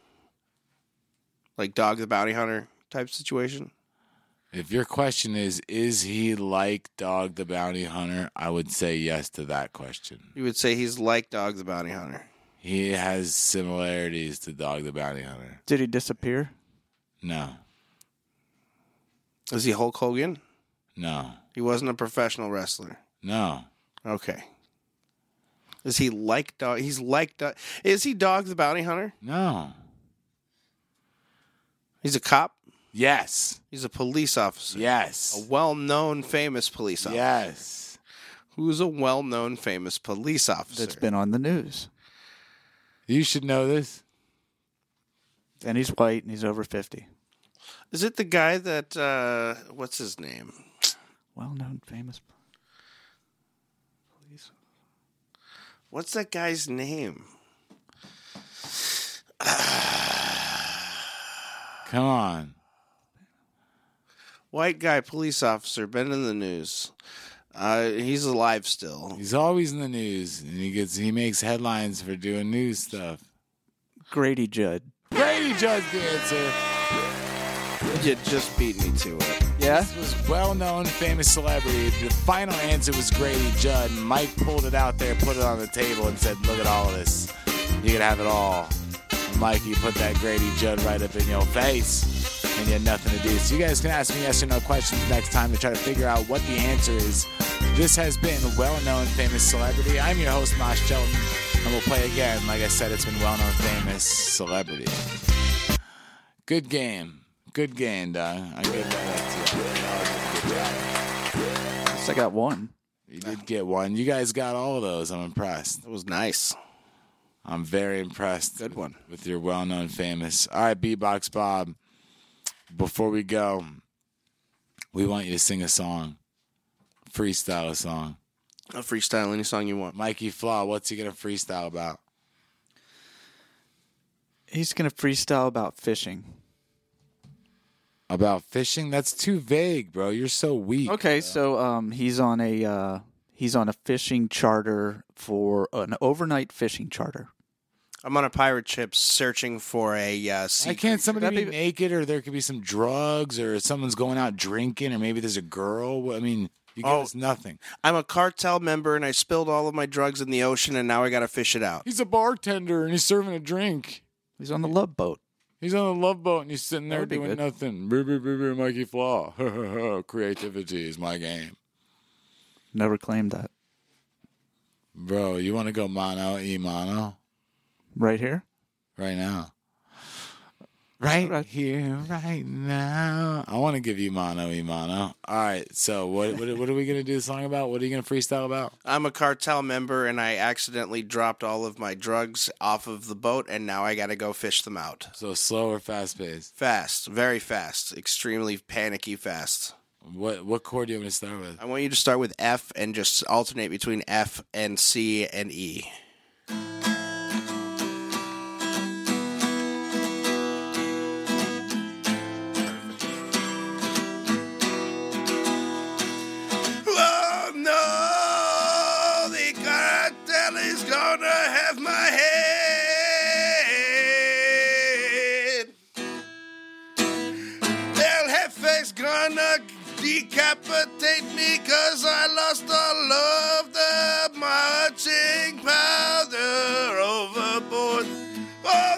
Like Dog the Bounty Hunter type situation? If your question is he like Dog the Bounty Hunter? I would say yes to that question. You would say he's like Dog the Bounty Hunter. He has similarities to Dog the Bounty Hunter. Did he disappear? No. Is he Hulk Hogan? No. He wasn't a professional wrestler. No. Okay. Is he like Dog? He's like Dog. Is he Dog the Bounty Hunter? No. He's a cop? Yes. He's a police officer. A Yes. well-known, famous police officer. Yes. Who's a well-known, famous police officer? That's been on the news. You should know this. And he's white and he's over 50. Is it the guy that, what's his name? Well-known, famous police. What's that guy's name? Come on. White guy police officer been in the news. He's alive still. He's always in the news, and he makes headlines for doing news stuff. Grady Judd. Grady Judd's the answer. You just beat me to it. Yeah? This was well-known, famous celebrity. The final answer was Grady Judd. And Mike pulled it out there, put it on the table, and said, look at all of this. You can have it all. And Mike, you put that Grady Judd right up in your face, and you had nothing to do. So you guys can ask me yes or no questions next time to try to figure out what the answer is. This has been well-known, famous celebrity. I'm your host, Mosh Shelton, and we'll play again. Like I said, it's been well-known, famous celebrity. Good game. Good game, Doug. I give that to you. Good job. At least I got one. You did get one. You guys got all of those. I'm impressed. That was nice. I'm very impressed. Good one. With your well-known, famous. All right, Beatbox Bob. Before we go, we want you to sing a song. Freestyle a song. A freestyle any song you want. Mikey Flaw, what's he going to freestyle about? He's going to freestyle about fishing. About fishing? That's too vague, bro. You're so weak. Okay, so he's on a fishing charter for an overnight fishing charter. I'm on a pirate ship searching for a sea Why can't somebody That'd be be- naked, or there could be some drugs, or someone's going out drinking, or maybe there's a girl? I mean, you give us nothing. I'm a cartel member, and I spilled all of my drugs in the ocean, and now I got to fish it out. He's a bartender, and he's serving a drink. He's on the Love Boat. He's on a love boat, and he's sitting there That would be doing good. nothing. Mikey Flaw. Creativity is my game. Never claimed that. Bro, you want to go mono e mono Right here? right now? Right Right. here, right now. I want to give you mono e mono. All right, so what are we going to do the song about? What are you going to freestyle about? I'm a cartel member, and I accidentally dropped all of my drugs off of the boat, and now I got to go fish them out. So slow or fast paced? Fast, very fast, extremely panicky fast. What chord do you want me to start with? I want you to start with F and just alternate between F and C and E. Oh no, the cartel is gonna have my head. El Jefe's gonna decapitate me 'cause I lost all of the marching powder overboard. Oh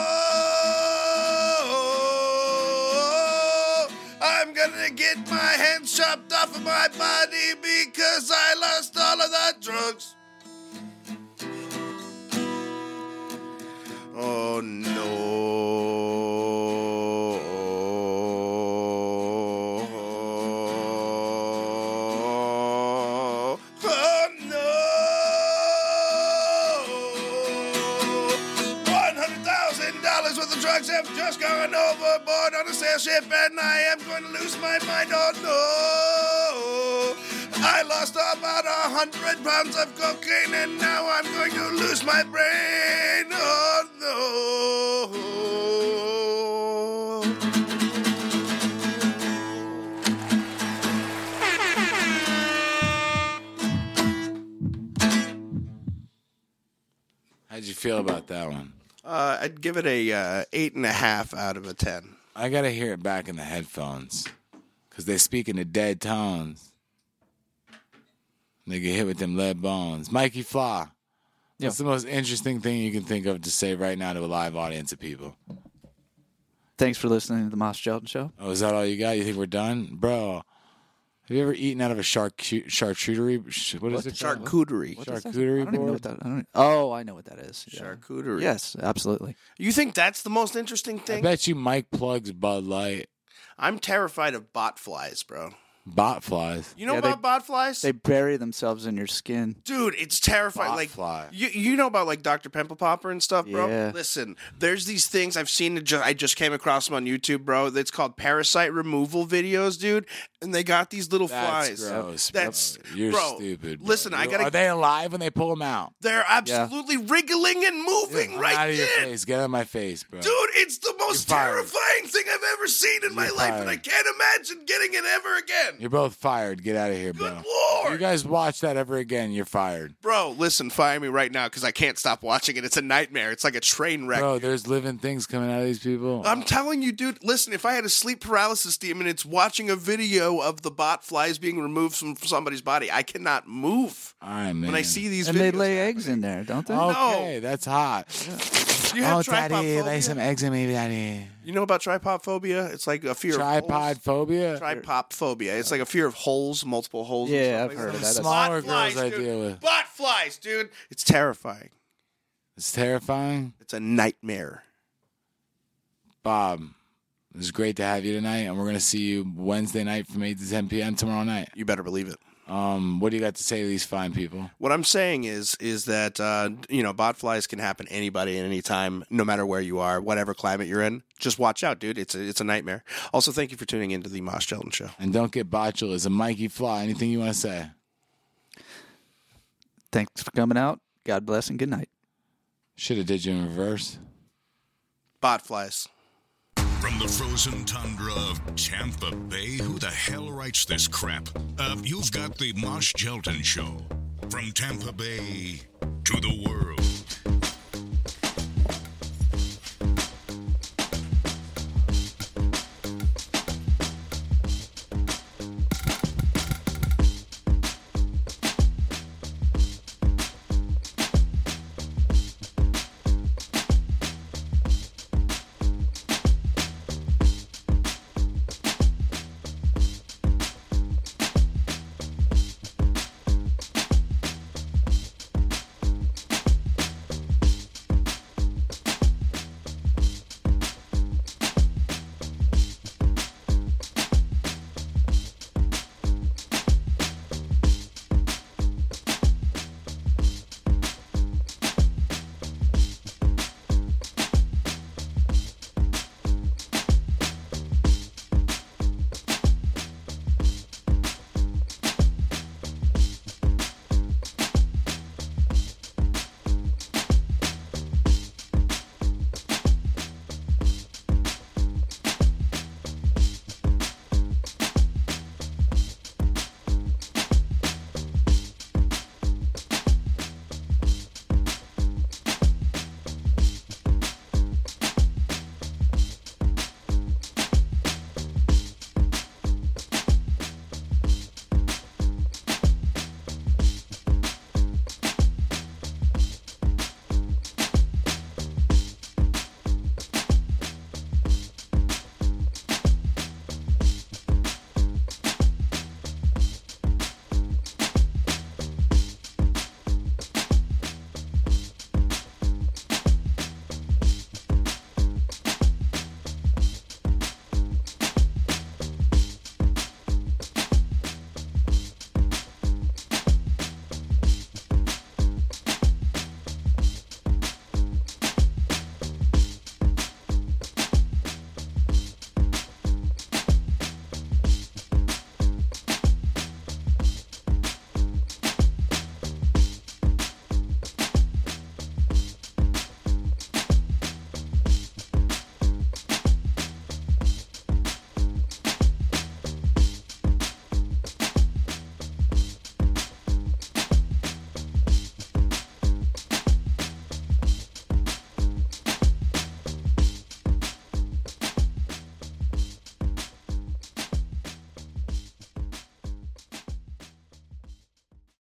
no, I'm gonna get my hands chopped off of my body because I lost all of the drugs. Oh no. Oh no. $100,000 worth of drugs have just gone overboard on a sail ship, and I am going to lose my mind. Oh no. I lost about 100 pounds of cocaine, and now I'm going to lose my brain. Oh no. How'd you feel about that one? I'd give it a 8.5 out of a 10. I got to hear it back in the headphones because they speak in the dead tones. They get hit with them lead bones. Mikey Flaw. Yeah. What's the most interesting thing you can think of to say right now to a live audience of people? Thanks for listening to the Moss Shelton Show. Oh, is that all you got? You think we're done? Bro, have you ever eaten out of a charcuterie? What is it called? Charcuterie. What is that? Charcuterie I don't even know board? what that. Oh, I know what that is. Yeah. Charcuterie. Yes, absolutely. You think that's the most interesting I thing? bet you Mike plugs Bud Light. I'm terrified of bot flies, bro. Bot flies. You know Yeah, about bot flies? They bury themselves in your skin. Dude, it's terrifying. Bot Like fly. you know about like Dr. Pimple Popper and stuff, bro. Yeah. Listen, there's these things I've seen. I just came across them on YouTube, bro. It's called parasite removal videos, dude. And they got these little That's flies. gross. That's bro. You're bro, stupid. Bro. Listen, I gotta. Are they alive when they pull them out? They're absolutely wriggling and moving Get right out of your there. face. Get out of my face, bro. Dude, it's the most You're fired. terrifying thing I've ever seen in my You're life, fired. and I can't imagine getting it ever again. You're both fired. Get out of here, bro. Good Lord. If you guys watch that ever again, you're fired. Bro, listen, fire me right now because I can't stop watching it. It's a nightmare. It's like a train wreck. Bro, there's living things coming out of these people. I'm telling you, dude, listen, if I had a sleep paralysis demon, it's watching a video of the bot flies being removed from somebody's body. I cannot move All right, man. when I see these And videos. they lay eggs in there, don't they? Okay, that's hot. You have Oh, tripod daddy, phobia? lay some eggs in me, daddy. You know about tripod phobia? It's like a fear of Tripod holes. phobia? Tripod phobia. It's like a fear of holes, multiple holes. and Yeah, stuff I've like heard that. of that. Smaller Bot flies, girls I dude. deal with. Bot flies, dude. It's terrifying. It's terrifying. It's a nightmare. Bob, it was great to have you tonight, and we're going to see you Wednesday night from 8 to 10 p.m. tomorrow night. You better believe it. What do you got to say to these fine people? What I'm saying is that bot flies can happen to anybody at any time, no matter where you are, whatever climate you're in. Just watch out, dude. It's a nightmare. Also, thank you for tuning into the Mosh Sheldon Show. And don't get botulism. Mikey Fly, anything you want to say? Thanks for coming out. God bless and good night. Should have did you in reverse. Bot flies. From the frozen tundra of Tampa Bay, who the hell writes this crap? You've got the Mosh Gelton Show. From Tampa Bay to the world.